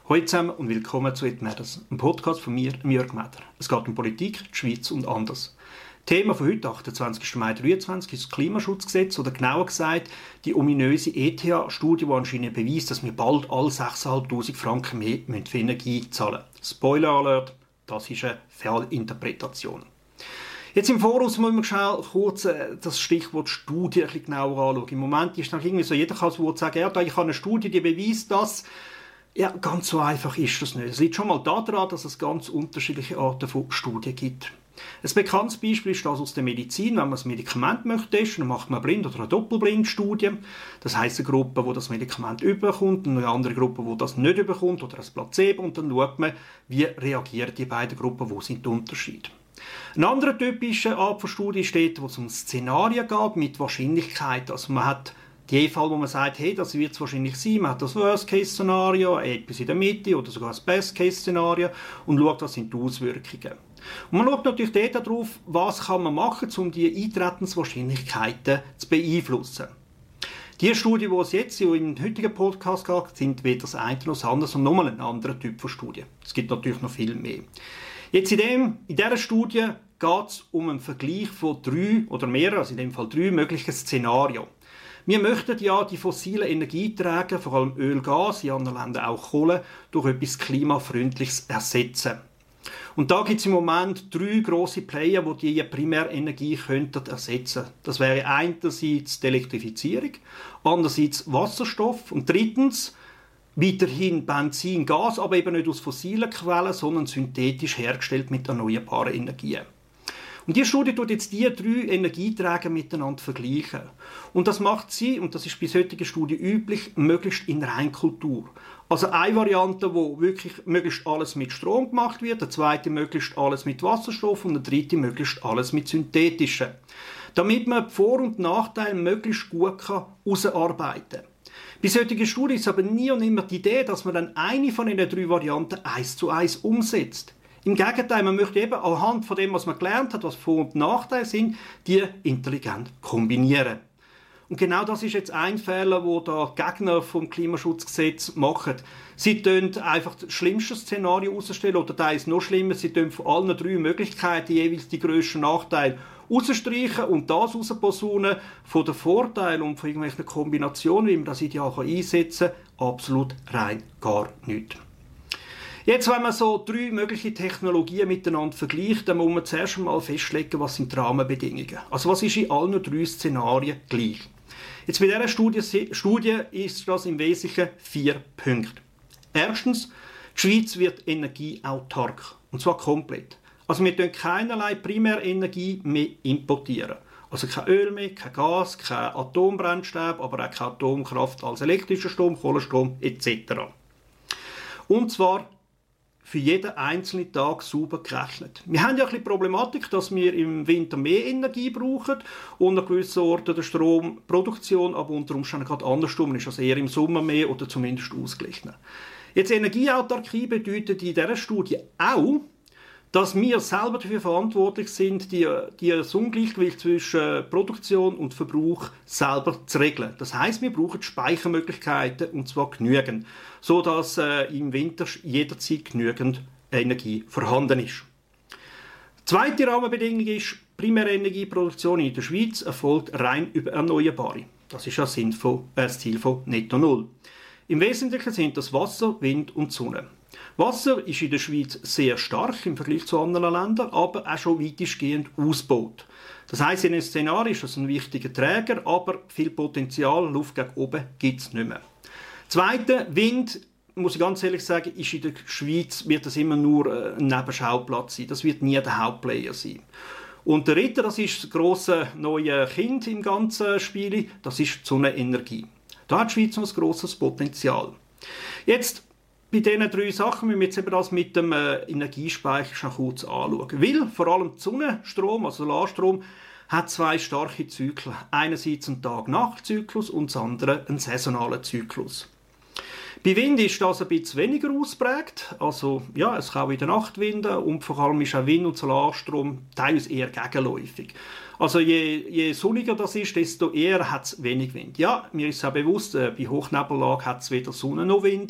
Hallo zusammen und willkommen zu «It Matters», einem Podcast von mir, Jörg Meder. Es geht um Politik, die Schweiz und anders. Thema von heute, 28. Mai 2023, ist das Klimaschutzgesetz oder genauer gesagt die ominöse ETH-Studie, die anscheinend beweist, dass wir bald alle 6'500 Franken mehr für Energie zahlen müssen. Spoiler Alert, das ist eine Fehlinterpretation. Jetzt im Voraus muss man schnell kurz das Stichwort Studie ein bisschen genauer anschauen. Im Moment ist es irgendwie so, jeder kann sagen, ja, ich habe eine Studie, die beweist das. Ja, ganz so einfach ist das nicht. Es liegt schon mal daran, dass es ganz unterschiedliche Arten von Studien gibt. Ein bekanntes Beispiel ist das aus der Medizin. Wenn man das Medikament möchte testen, dann macht man eine Blind- oder eine Doppelblindstudie. Das heisst, eine Gruppe, die das Medikament überkommt, und eine andere Gruppe, die das nicht überkommt, oder ein Placebo. Und dann schaut man, wie reagieren die beiden Gruppen, wo sind die Unterschiede. Eine andere typische Art von Studie steht, wo es um Szenarien geht mit Wahrscheinlichkeit. Also man hat die Fall, wo man sagt, hey, das wird es wahrscheinlich sein. Man hat das Worst-Case-Szenario, etwas in der Mitte oder sogar das Best-Case-Szenario und schaut, was sind die Auswirkungen. Und man schaut natürlich dort darauf, was kann man machen, um die Eintretenswahrscheinlichkeiten zu beeinflussen. Die Studie, die es jetzt im heutigen Podcast geht, sind weder das eine noch das andere, sondern nochmal ein anderer Typ von Studie. Es gibt natürlich noch viel mehr. Jetzt in dieser Studie geht es um einen Vergleich von 3 oder mehr, also in dem Fall 3 möglichen Szenarien. Wir möchten ja die fossilen Energieträger, vor allem Öl, Gas, in anderen Ländern auch Kohle, durch etwas Klimafreundliches ersetzen. Und da gibt es im Moment 3 grosse Player, die diese Primärenergie ersetzen könnten. Das wäre einerseits die Elektrifizierung, andererseits Wasserstoff und drittens weiterhin Benzin, Gas, aber eben nicht aus fossilen Quellen, sondern synthetisch hergestellt mit erneuerbaren Energien. Und die Studie tut jetzt diese 3 Energieträger miteinander vergleichen. Und das macht sie, und das ist bei solchen Studien üblich, möglichst in Reinkultur. Also eine Variante, wo wirklich möglichst alles mit Strom gemacht wird, eine zweite möglichst alles mit Wasserstoff und eine dritte möglichst alles mit synthetischen. Damit man die Vor- und Nachteile möglichst gut herausarbeiten kann. Bei solchen Studien ist aber nie und immer die Idee, dass man dann eine von diesen 3 Varianten 1:1 umsetzt. Im Gegenteil, man möchte eben anhand von dem, was man gelernt hat, was Vor- und Nachteile sind, die intelligent kombinieren. Und genau das ist jetzt ein Fehler, den die Gegner vom Klimaschutzgesetz machen. Sie stellen einfach das schlimmste Szenario herausstellen oder teils noch schlimmer, sie stellen von allen 3 Möglichkeiten jeweils die grössten Nachteile rausstreichen und das rausposaunen von den Vorteilen und von irgendwelchen Kombinationen, wie man das ideal einsetzen kann, absolut rein gar nichts. Jetzt, wenn man so 3 mögliche Technologien miteinander vergleicht, dann muss man zuerst einmal festlegen, was sind die Rahmenbedingungen. Also was ist in allen 3 Szenarien gleich. Jetzt bei dieser Studie ist das im Wesentlichen 4 Punkte. Erstens, die Schweiz wird energieautark. Und zwar komplett. Also wir importieren keinerlei Primärenergie mehr importieren. Also kein Öl mehr, kein Gas, kein Atombrennstäbe, aber auch keine Atomkraft als elektrischer Strom, Kohlenstrom etc. Und zwar für jeden einzelnen Tag sauber gerechnet. Wir haben ja ein bisschen Problematik, dass wir im Winter mehr Energie brauchen und an gewissen Orten der Stromproduktion aber unter Umständen gerade andersrum ist, also eher im Sommer mehr oder zumindest ausgleichen. Jetzt Energieautarkie bedeutet in dieser Studie auch, dass wir selber dafür verantwortlich sind, das Ungleichgewicht zwischen Produktion und Verbrauch selber zu regeln. Das heisst, wir brauchen Speichermöglichkeiten, und zwar genügend, sodass im Winter jederzeit genügend Energie vorhanden ist. Die zweite Rahmenbedingung ist, Primärenergieproduktion in der Schweiz erfolgt rein über Erneuerbare. Das ist das Ziel von Netto Null. Im Wesentlichen sind das Wasser, Wind und Sonne. Wasser ist in der Schweiz sehr stark im Vergleich zu anderen Ländern, aber auch schon weitestgehend ausgebaut. Das heisst, in einem Szenario ist das ein wichtiger Träger, aber viel Potenzial, Luft gegen oben, gibt es nicht mehr. Zweite, Wind, muss ich ganz ehrlich sagen, ist in der Schweiz wird das immer nur ein Nebenschauplatz sein. Das wird nie der Hauptplayer sein. Und der dritte, das ist das grosse neue Kind im ganzen Spiel, das ist die Sonnenenergie. Da hat die Schweiz noch ein grosses Potenzial. Jetzt, bei diesen 3 Sachen müssen wir jetzt eben das mit dem Energiespeicher schon kurz anschauen. Weil vor allem der Sonnenstrom, also Solarstrom, hat 2 starke Zyklen. Einerseits einen Tag-Nacht-Zyklus und das andere einen saisonalen Zyklus. Bei Wind ist das ein bisschen weniger ausprägt. Also, ja, es kann auch in der Nacht winden und vor allem ist auch Wind- und Solarstrom teilweise eher gegenläufig. Also je sonniger das ist, desto eher hat es wenig Wind. Ja, mir ist auch bewusst, bei Hochnebellage hat es weder Sonne noch Wind,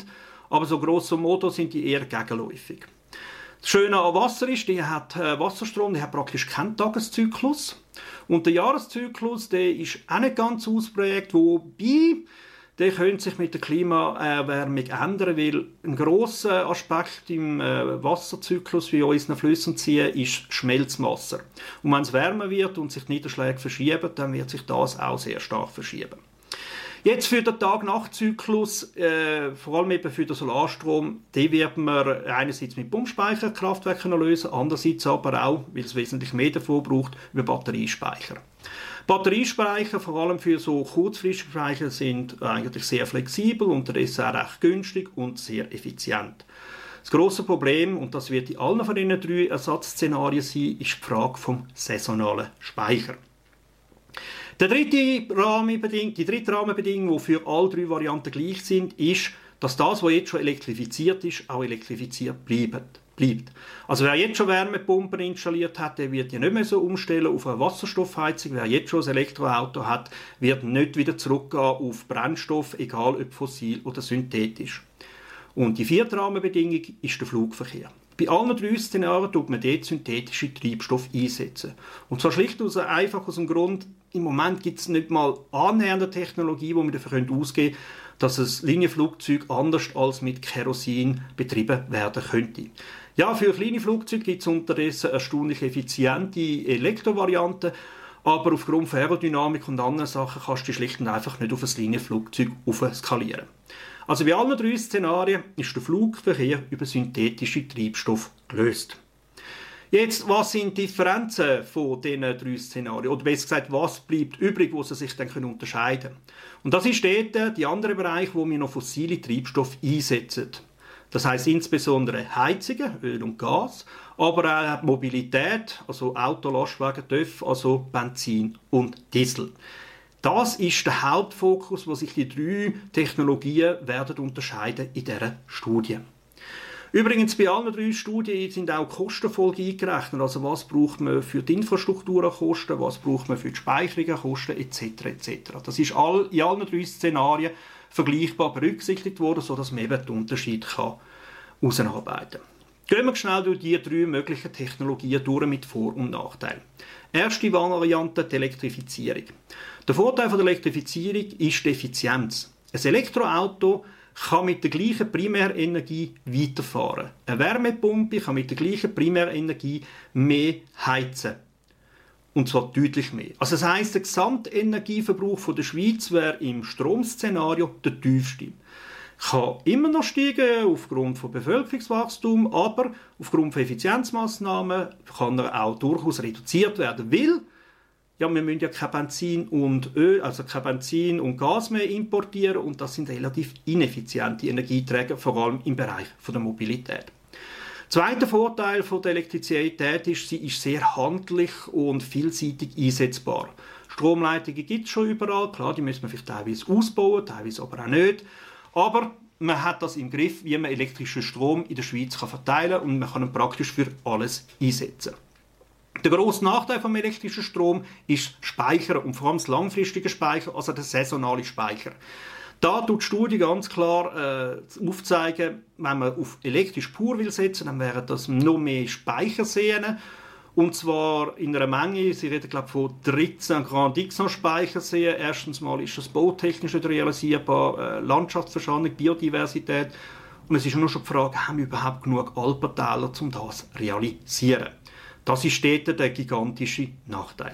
aber so grosso modo sind die eher gegenläufig. Das Schöne an Wasser ist, Wasserstrom hat praktisch keinen Tageszyklus. Und der Jahreszyklus, der ist auch nicht ganz ausprägt, wobei der könnte sich mit der Klimaerwärmung ändern, weil ein grosser Aspekt im Wasserzyklus wie unseren Flüssen ziehen ist Schmelzwasser. Und wenn es wärmer wird und sich die Niederschläge verschieben, dann wird sich das auch sehr stark verschieben. Jetzt für den Tag-Nacht-Zyklus, vor allem eben für den Solarstrom, den wird man einerseits mit Pumpspeicherkraftwerken lösen, andererseits aber auch, weil es wesentlich mehr davon braucht, über Batteriespeicher. Batteriespeicher, vor allem für so kurzfristige Speicher, sind eigentlich sehr flexibel, unterdessen auch recht günstig und sehr effizient. Das grosse Problem, und das wird in allen von diesen 3 Ersatzszenarien sein, ist die Frage vom saisonalen Speicher. Die dritte Rahmenbedingung, die für alle 3 Varianten gleich sind, ist, dass das, was jetzt schon elektrifiziert ist, auch elektrifiziert bleibt. Also wer jetzt schon Wärmepumpen installiert hat, der wird ja nicht mehr so umstellen auf eine Wasserstoffheizung. Wer jetzt schon ein Elektroauto hat, wird nicht wieder zurückgehen auf Brennstoff, egal ob fossil oder synthetisch. Und die 4. Rahmenbedingung ist der Flugverkehr. Bei allen 3 Szenarien tut man dort synthetische Treibstoffe einsetzen. Und zwar schlicht einfach aus dem Grund, im Moment gibt es nicht mal annähernde Technologie, die wir dafür ausgeben können, dass ein Linienflugzeug anders als mit Kerosin betrieben werden könnte. Ja, für kleine Flugzeuge gibt es unterdessen erstaunlich effiziente Elektrovarianten, aber aufgrund von Aerodynamik und anderen Sachen kannst du schlicht und einfach nicht auf ein Linienflugzeug skalieren. Also bei allen 3 Szenarien ist der Flugverkehr über synthetische Treibstoffe gelöst. Jetzt, was sind die Differenzen von diesen 3 Szenarien? Oder besser gesagt, was bleibt übrig, wo sie sich dann unterscheiden können? Und das ist dort der andere Bereich, wo wir noch fossile Treibstoffe einsetzen. Das heisst insbesondere Heizungen, Öl und Gas, aber auch Mobilität, also Auto, Lastwagen, TÜV, also Benzin und Diesel. Das ist der Hauptfokus, wo sich die 3 Technologien werden unterscheiden in dieser Studie. Übrigens, bei allen 3 Studien sind auch Kostenfolgen eingerechnet. Also was braucht man für die Infrastruktur an Kosten, was braucht man für die Speicherung an Kosten, etc. etc. Das ist in allen 3 Szenarien vergleichbar berücksichtigt worden, sodass man eben den Unterschied herausarbeiten kann. Gehen wir schnell durch die 3 möglichen Technologien durch mit Vor- und Nachteilen. Erste Variante, die Elektrifizierung. Der Vorteil der Elektrifizierung ist die Effizienz. Ein Elektroauto kann mit der gleichen Primärenergie weiterfahren. Eine Wärmepumpe kann mit der gleichen Primärenergie mehr heizen. Und zwar deutlich mehr. Also das heisst, der Gesamtenergieverbrauch der Schweiz wäre im Stromszenario der tiefste. Kann immer noch steigen aufgrund von Bevölkerungswachstum, aber aufgrund von Effizienzmaßnahmen kann er auch durchaus reduziert werden, weil ja, wir müssen ja kein Benzin und Öl, also kein Benzin und Gas mehr importieren und das sind relativ ineffiziente Energieträger, vor allem im Bereich der Mobilität. Zweiter Vorteil von der Elektrizität ist, sie ist sehr handlich und vielseitig einsetzbar. Stromleitungen gibt es schon überall, klar, die müssen wir vielleicht teilweise ausbauen, teilweise aber auch nicht. Aber man hat das im Griff, wie man elektrischen Strom in der Schweiz verteilen kann und man kann ihn praktisch für alles einsetzen. Der grosse Nachteil vom elektrischen Strom ist Speicher und vor allem das langfristige Speicher, also der saisonale Speicher. Da tut die Studie ganz klar aufzeigen, wenn man auf elektrisch pur will setzen, dann wären das noch mehr Speicherseen. Und zwar in einer Menge, sie reden glaube ich von 13 Grand Dixon-Speicherseen. Erstens mal ist das bautechnisch nicht realisierbar, Landschaftsverschanung, Biodiversität. Und es ist nur schon die Frage, haben wir überhaupt genug Alpentäler, um das zu realisieren? Das ist dort der gigantische Nachteil.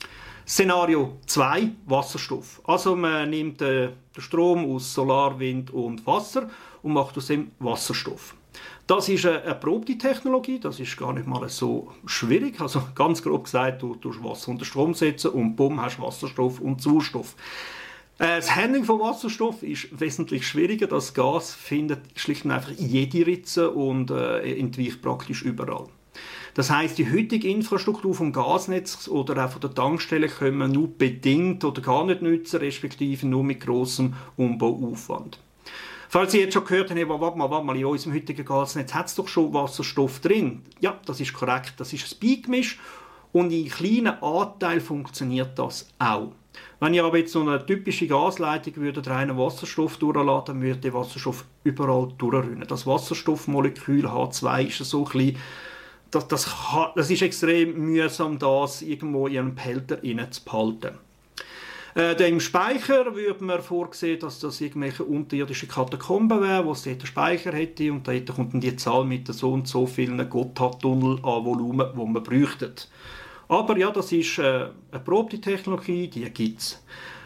Szenario 2, Wasserstoff. Also man nimmt den Strom aus Solar, Wind und Wasser und macht aus dem Wasserstoff. Das ist eine erprobte Technologie, das ist gar nicht mal so schwierig. Also ganz grob gesagt, du tust Wasser unter Strom setzen und bumm, hast Wasserstoff und Sauerstoff. Das Handling von Wasserstoff ist wesentlich schwieriger. Das Gas findet schlicht und einfach jede Ritze und entweicht praktisch überall. Das heisst, die heutige Infrastruktur vom Gasnetz oder auch von der Tankstelle können wir nur bedingt oder gar nicht nutzen, respektive nur mit grossem Umbauaufwand. Falls Sie jetzt schon gehört haben, warte mal, in unserem heutigen Gasnetz hat es doch schon Wasserstoff drin. Ja, das ist korrekt, das ist ein Beigemisch und in kleinen Anteilen funktioniert das auch. Wenn ich aber jetzt so eine typische Gasleitung würde reinen Wasserstoff durchlassen, dann würde der Wasserstoff überall durchrinnen. Das Wasserstoffmolekül H2 ist so klein, das ist extrem mühsam, das irgendwo in einem Behälter zu behalten. Im Speicher würde man vorsehen, dass das irgendwelche unterirdische Katakomben wären, wo es dort einen Speicher hätte und dort kommt dann die Zahl mit so und so vielen Gotthardtunnel an Volumen, die man bräuchte. Aber ja, das ist eine erprobte Technologie, die gibt es.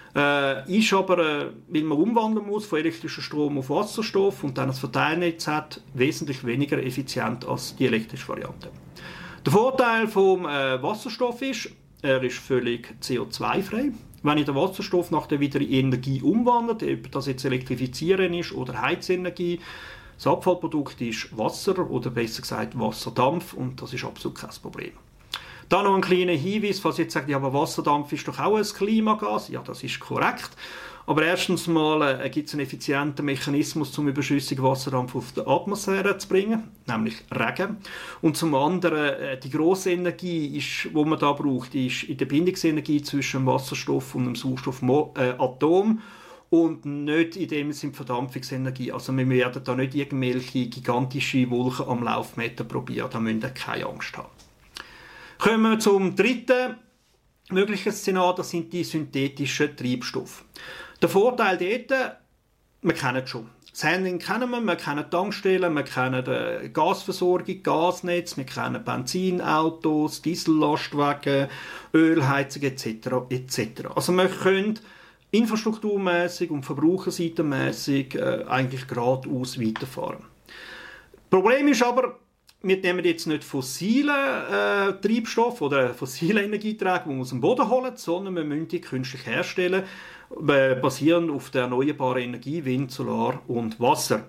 Ist aber, weil man umwandeln muss von elektrischem Strom auf Wasserstoff und dann ein Verteilnetz hat, wesentlich weniger effizient als die elektrische Variante. Der Vorteil vom Wasserstoff ist, er ist völlig CO2-frei. Wenn ich den Wasserstoff nachher wieder in Energie umwandelt, ob das jetzt Elektrifizieren ist oder Heizenergie, das Abfallprodukt ist Wasser oder besser gesagt Wasserdampf und das ist absolut kein Problem. Dann noch ein kleiner Hinweis, falls ihr jetzt sagt, ja, aber Wasserdampf ist doch auch ein Klimagas. Ja, das ist korrekt. Aber erstens mal gibt es einen effizienten Mechanismus, um überschüssigen Wasserdampf auf die Atmosphäre zu bringen, nämlich Regen. Und zum anderen, die grosse Energie, die man da braucht, ist in der Bindungsenergie zwischen dem Wasserstoff und dem Sauerstoffatom und nicht in dem Sinne Verdampfungsenergie. Also wir werden da nicht irgendwelche gigantische Wolken am Laufmeter probieren, da müsst ihr keine Angst haben. Kommen wir zum dritten möglichen Szenario, das sind die synthetischen Treibstoffe. Der Vorteil dort, wir kennen es schon. Das Handling kennen wir kennen Tankstellen, wir kennen die Gasversorgung, Gasnetz, wir kennen Benzinautos, Diesellastwagen, Ölheizung etc. etc. Also wir können infrastrukturmäßig und verbraucherseitenmäßig eigentlich geradeaus weiterfahren. Problem ist aber, wir nehmen jetzt nicht fossile Treibstoffe oder fossile Energieträger, die wir aus dem Boden holen, sondern wir müssen die künstlich herstellen, basierend auf der erneuerbaren Energie, Wind, Solar und Wasser.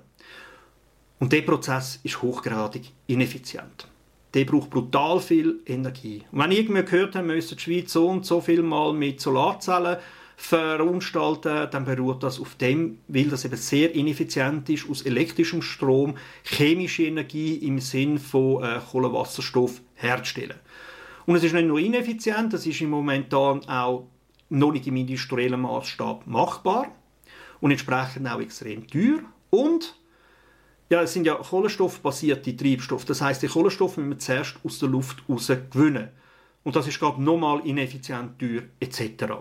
Und dieser Prozess ist hochgradig ineffizient. Der braucht brutal viel Energie. Und wenn irgendwer gehört hat, müssen die Schweiz so und so viel Mal mit Solarzellen verunstalten, dann beruht das auf dem, weil das eben sehr ineffizient ist, aus elektrischem Strom chemische Energie im Sinn von Kohlenwasserstoff herzustellen. Und es ist nicht nur ineffizient, es ist im momentan auch noch nicht im industriellen Maßstab machbar und entsprechend auch extrem teuer. Und ja, es sind ja kohlenstoffbasierte Treibstoffe, das heisst, die Kohlenstoffe müssen wir zuerst aus der Luft heraus gewinnen. Und das ist gerade nochmal ineffizient, teuer etc.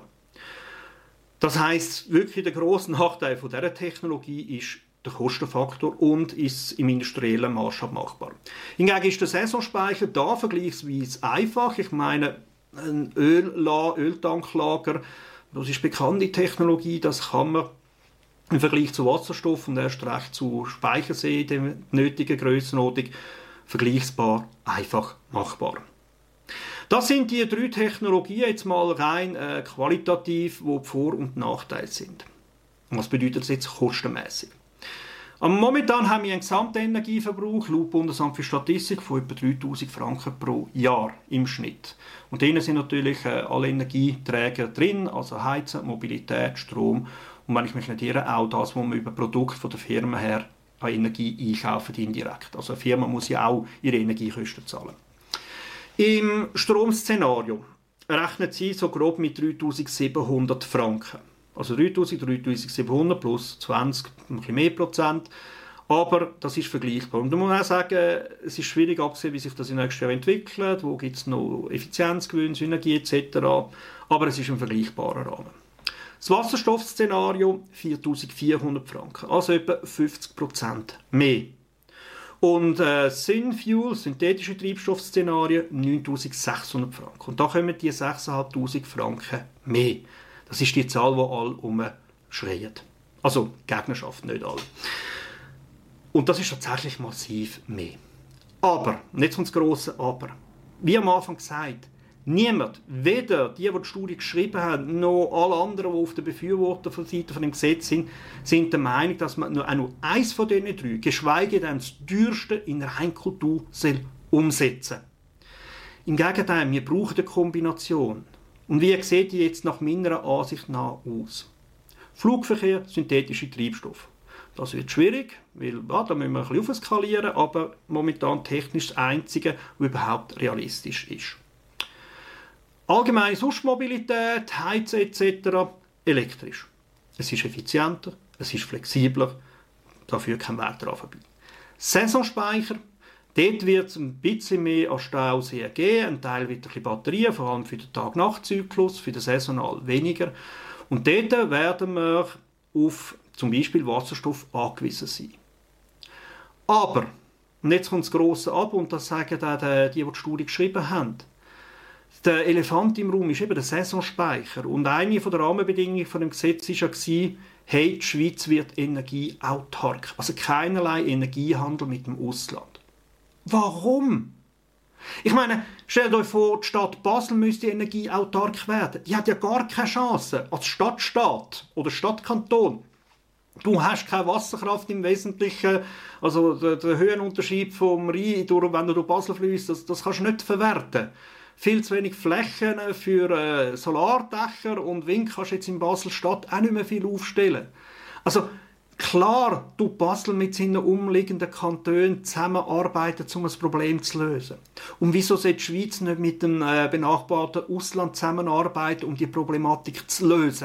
Das heisst, wirklich der grosse Nachteil von dieser Technologie ist der Kostenfaktor und ist im industriellen Maßstab machbar. Hingegen ist der Saisonspeicher da vergleichsweise einfach. Ich meine, ein Öltanklager, das ist bekannte Technologie, das kann man im Vergleich zu Wasserstoff und erst recht zu Speichersee, der nötigen Grössenordnung, vergleichsbar einfach machbar. Das sind die drei Technologien jetzt mal rein qualitativ, wo die Vor- und Nachteile sind. Und was bedeutet das jetzt kostenmäßig? Momentan haben wir einen Gesamtenergieverbrauch laut Bundesamt für Statistik von etwa 3'000 Franken pro Jahr im Schnitt. Und drinnen sind natürlich alle Energieträger drin, also Heizen, Mobilität, Strom und wenn ich mich nicht irre, auch das, was man über Produkte von der Firma her an Energie einkaufen indirekt. Also eine Firma muss ja auch ihre Energiekosten zahlen. Im Stromszenario rechnet sie so grob mit 3'700 Franken. Also 3'700 plus 20, ein bisschen mehr Prozent. Aber das ist vergleichbar. Und da muss man auch sagen, es ist schwierig abzusehen, wie sich das im nächsten Jahr entwickelt, wo gibt es noch Effizienzgewinne, Synergie etc. Aber es ist ein vergleichbarer Rahmen. Das Wasserstoffszenario 4'400 Franken, also etwa 50% mehr. Und Synfuel, synthetische Treibstoffszenarien, 9'600 Franken. Und da kommen die 6'500 Franken mehr. Das ist die Zahl, die alle umschreien. Also Gegnerschaft, nicht alle. Und das ist tatsächlich massiv mehr. Aber, und jetzt kommt das grosse Aber, wie am Anfang gesagt, niemand, weder die Studie geschrieben haben, noch alle anderen, die auf der Befürworterseite von dem Gesetz sind der Meinung, dass man nur eins von diesen drei, geschweige denn das teuerste in der Reinkultur umsetzen soll. Im Gegenteil, wir brauchen eine Kombination. Und wie sieht die jetzt nach meiner Ansicht nach aus? Flugverkehr, synthetische Treibstoffe. Das wird schwierig, weil ja, da müssen wir ein bisschen aufskalieren, aber momentan technisch das Einzige, was überhaupt realistisch ist. Allgemeine Mobilität, Heizen etc. elektrisch. Es ist effizienter, es ist flexibler, da führt kein Weg daran vorbei. Saisonspeicher, dort wird es ein bisschen mehr an Stauseen geben, ein Teil wird ein bisschen Batterien, vor allem für den Tag-Nacht-Zyklus, für den saisonal weniger. Und dort werden wir auf zum Beispiel Wasserstoff angewiesen sein. Aber, und jetzt kommt das grosse Aber, und das sagen auch die Studie geschrieben haben, der Elefant im Raum ist eben der Saisonspeicher. Und eine der Rahmenbedingungen von dem Gesetz war, hey, die Schweiz wird energieautark. Also keinerlei Energiehandel mit dem Ausland. Warum? Ich meine, stellt euch vor, die Stadt Basel müsste energieautark werden. Die hat ja gar keine Chance als Stadtstaat oder Stadtkanton. Du hast keine Wasserkraft im Wesentlichen. Also der Höhenunterschied vom Rhein, wenn du durch Basel fliesst, das kannst du nicht verwerten. Viel zu wenig Flächen für Solardächer und Wind kannst du jetzt in Basel-Stadt auch nicht mehr viel aufstellen. Also klar, du Basel mit seinen umliegenden Kantonen zusammenarbeiten, um ein Problem zu lösen. Und wieso sollte die Schweiz nicht mit dem benachbarten Ausland zusammenarbeiten, um die Problematik zu lösen?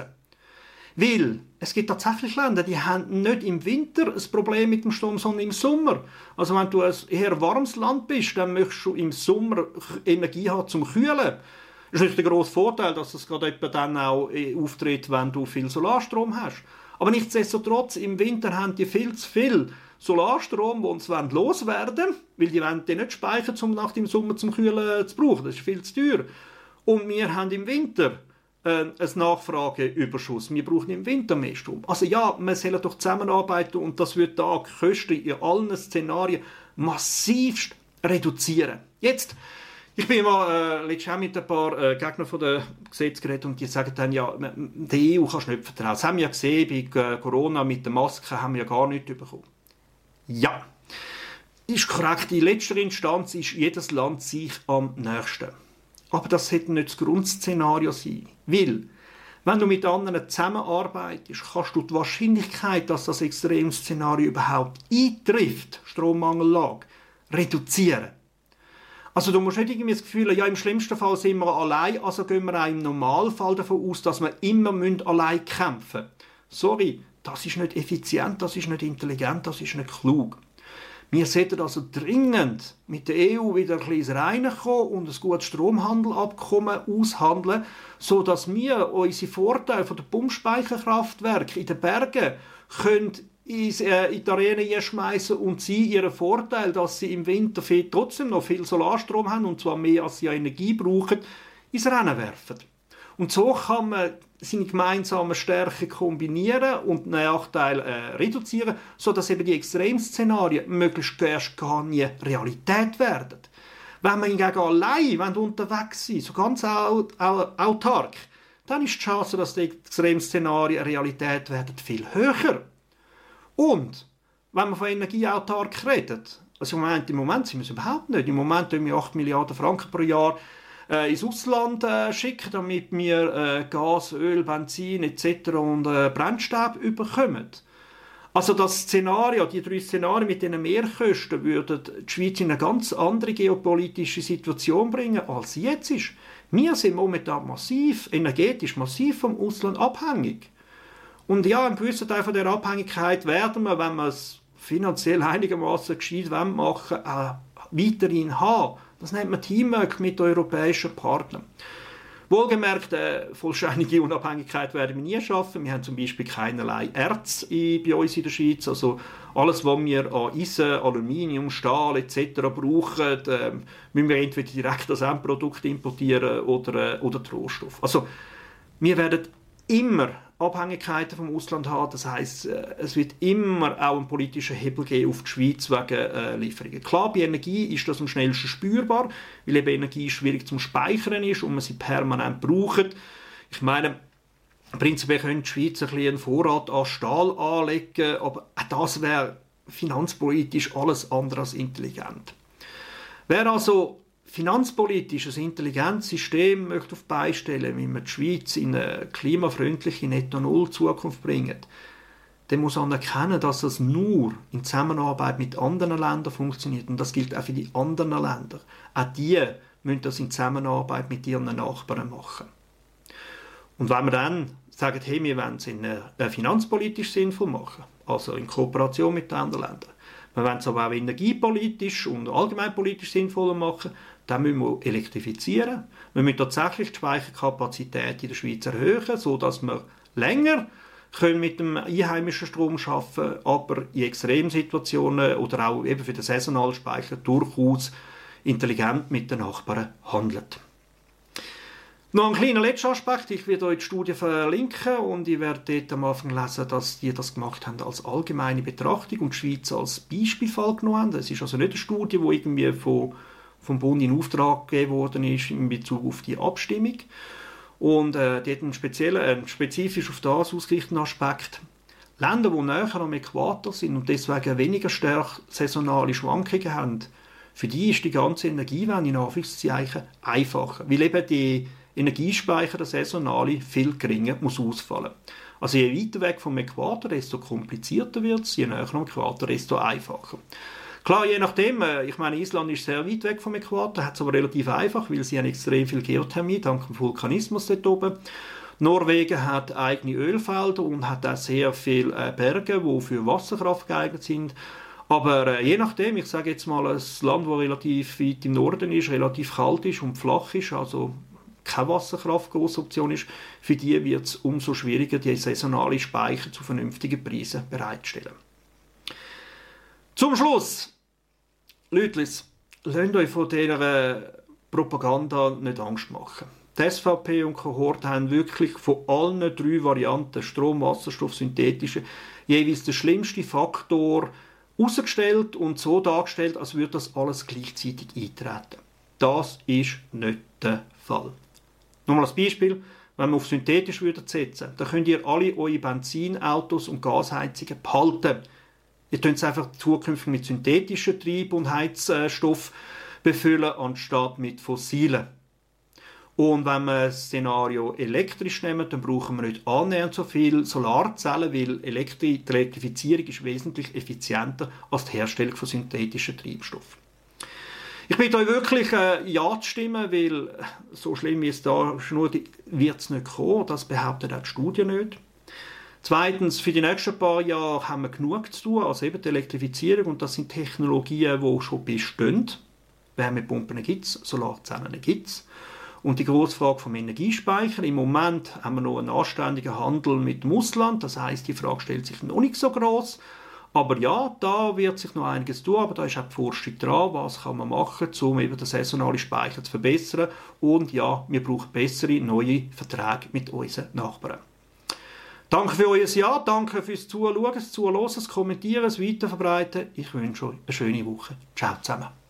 Weil es gibt tatsächlich Länder, die haben nicht im Winter ein Problem mit dem Strom, sondern im Sommer. Also wenn du ein eher warmes Land bist, dann möchtest du im Sommer Energie haben zum Kühlen. Das ist nicht der grosse Vorteil, dass es gerade etwa dann auch auftritt, wenn du viel Solarstrom hast. Aber nichtsdestotrotz, im Winter haben die viel zu viel Solarstrom, den sie loswerden wollen, weil die wollen den nicht speichern, um nach dem Sommer zum Kühlen zu brauchen. Das ist viel zu teuer. Und wir haben im Winter ein Nachfrageüberschuss. Wir brauchen im Winter mehr Strom. Also ja, wir sollen doch zusammenarbeiten und das wird da die Kosten in allen Szenarien massivst reduzieren. Jetzt, ich bin mal letztens auch mit ein paar Gegnern von der Gesetz geredet und die sagen dann, ja, der EU kannst du nicht vertrauen. Das haben wir ja gesehen, bei Corona mit den Masken haben wir ja gar nichts bekommen. Ja, ist korrekt. In letzter Instanz ist jedes Land sich am nächsten. Aber das sollte nicht das Grundszenario sein. Weil, wenn du mit anderen zusammenarbeitest, kannst du die Wahrscheinlichkeit, dass das Extremszenario überhaupt eintrifft, Strommangellage, reduzieren. Also du musst nicht irgendwie das Gefühl haben, ja, im schlimmsten Fall sind wir allein, also gehen wir auch im Normalfall davon aus, dass wir immer allein kämpfen müssen. Sorry, das ist nicht effizient, das ist nicht intelligent, das ist nicht klug. Wir sollten also dringend mit der EU wieder ein bisschen reinkommen und ein gutes Stromhandelabkommen aushandeln, sodass wir unsere Vorteile von den Pumpspeicherkraftwerken in den Bergen können in die Arena einschmeißen und sie ihren Vorteil, dass sie im Winter trotzdem noch viel Solarstrom haben, und zwar mehr als sie Energie brauchen, ins Rennen werfen. Und so kann man seine gemeinsamen Stärken kombinieren und Nachteile reduzieren, sodass eben die Extremszenarien möglichst erst gar nie Realität werden. Wenn man hingegen allein unterwegs sind, so ganz autark, dann ist die Chance, dass die Extremszenarien Realität werden, viel höher. Und wenn man von energieautark redet, also im Moment sind wir es überhaupt nicht. Im Moment tun wir 8 Milliarden Franken pro Jahr ins Ausland schicken, damit wir Gas, Öl, Benzin etc. und Brennstäbe bekommen. Also das Szenario, die 3 Szenarien mit diesen Mehrkosten würden die Schweiz in eine ganz andere geopolitische Situation bringen, als sie jetzt ist. Wir sind momentan energetisch massiv vom Ausland abhängig. Und ja, einen gewissen Teil von dieser Abhängigkeit werden wir, wenn wir es finanziell einigermaßen gescheit machen, weiterhin haben. Das nennt man Teamwork mit europäischen Partnern. Wohlgemerkt, vollständige Unabhängigkeit werden wir nie schaffen. Wir haben zum Beispiel keinerlei Erz bei uns in der Schweiz. Also alles, was wir an Eisen, Aluminium, Stahl etc. brauchen, müssen wir entweder direkt als Endprodukt importieren oder die Rohstoffe. Also wir werden immer Abhängigkeiten vom Ausland haben. Das heisst, es wird immer auch einen politischen Hebel geben auf die Schweiz wegen Lieferungen. Klar, bei Energie ist das am schnellsten spürbar, weil eben Energie schwierig zum Speichern ist und man sie permanent braucht. Ich meine, prinzipiell könnte die Schweiz einen Vorrat an Stahl anlegen, aber auch das wäre finanzpolitisch alles andere als intelligent. Wer also finanzpolitisch ein intelligentes System möchte auf die Beine stellen, wie man die Schweiz in eine klimafreundliche Netto-Null-Zukunft bringt, der muss anerkennen, dass das nur in Zusammenarbeit mit anderen Ländern funktioniert. Und das gilt auch für die anderen Länder. Auch die müssen das in Zusammenarbeit mit ihren Nachbarn machen. Und wenn wir dann sagen, hey, wir wollen es finanzpolitisch sinnvoll machen, also in Kooperation mit anderen Ländern, wir wollen es aber auch energiepolitisch und allgemeinpolitisch sinnvoller machen, dann müssen wir elektrifizieren. Wir müssen tatsächlich die Speicherkapazität in der Schweiz erhöhen, sodass wir länger können mit dem einheimischen Strom arbeiten, aber in Extremsituationen oder auch eben für den saisonalen Speicher durchaus intelligent mit den Nachbarn handeln. Noch ein kleiner letzter Aspekt. Ich werde euch die Studie verlinken und ich werde dort am Anfang lesen, dass die das gemacht haben als allgemeine Betrachtung und die Schweiz als Beispielfall genommen haben. Es ist also nicht eine Studie, die irgendwie vom Bund in Auftrag gegeben worden ist in Bezug auf die Abstimmung. Und dort ein spezifisch auf das ausgerichteten Aspekt. Länder, die näher am Äquator sind und deswegen weniger stark saisonale Schwankungen haben, für die ist die ganze Energiewende in Anführungszeichen einfacher. Weil eben die Energiespeicher, der saisonale, viel geringer muss ausfallen. Also je weiter weg vom Äquator, desto komplizierter wird es, je näher am Äquator, desto einfacher. Klar, je nachdem, ich meine, Island ist sehr weit weg vom Äquator, hat es aber relativ einfach, weil sie haben extrem viel Geothermie, dank dem Vulkanismus dort oben. Norwegen hat eigene Ölfelder und hat auch sehr viele Berge, die für Wasserkraft geeignet sind. Aber je nachdem, ich sage jetzt mal, ein Land, das relativ weit im Norden ist, relativ kalt ist und flach ist, also keine Wasserkraft grosse Option ist, für die wird es umso schwieriger, die saisonale Speicher zu vernünftigen Preisen bereitzustellen. Zum Schluss, Leute, lasst euch von dieser Propaganda nicht Angst machen. Die SVP und Kohorte haben wirklich von allen 3 Varianten, Strom, Wasserstoff, synthetische, jeweils den schlimmsten Faktor herausgestellt und so dargestellt, als würde das alles gleichzeitig eintreten. Das ist nicht der Fall. Nochmal als Beispiel, wenn wir auf synthetisch setzen würden, dann könnt ihr alle eure Benzinautos und Gasheizungen behalten. Ihr könnt es einfach zukünftig mit synthetischen Trieb- und Heizstoff befüllen, anstatt mit fossilen. Und wenn wir das Szenario elektrisch nehmen, dann brauchen wir nicht annähernd so viel Solarzellen, weil die Elektrifizierung ist wesentlich effizienter als die Herstellung von synthetischen Treibstoffen. Ich bitte euch wirklich, Ja zu stimmen, weil so schlimm wie es da schnurrt, wird es nicht kommen. Das behauptet auch die Studie nicht. Zweitens, für die nächsten paar Jahre haben wir genug zu tun, also eben die Elektrifizierung, und das sind Technologien, die schon bestehen. Wärmepumpen gibt es, Solarzellen gibt es. Und die grosse Frage vom Energiespeicher. Im Moment haben wir noch einen anständigen Handel mit dem Ausland, das heisst, die Frage stellt sich noch nicht so gross. Aber ja, da wird sich noch einiges tun, aber da ist auch die Forschung dran, was kann man machen, um eben den saisonalen Speicher zu verbessern. Und ja, wir brauchen bessere, neue Verträge mit unseren Nachbarn. Danke für euer Ja, danke fürs Zuschauen, das Zuhören, das Kommentieren, das Weiterverbreiten. Ich wünsche euch eine schöne Woche. Ciao zusammen.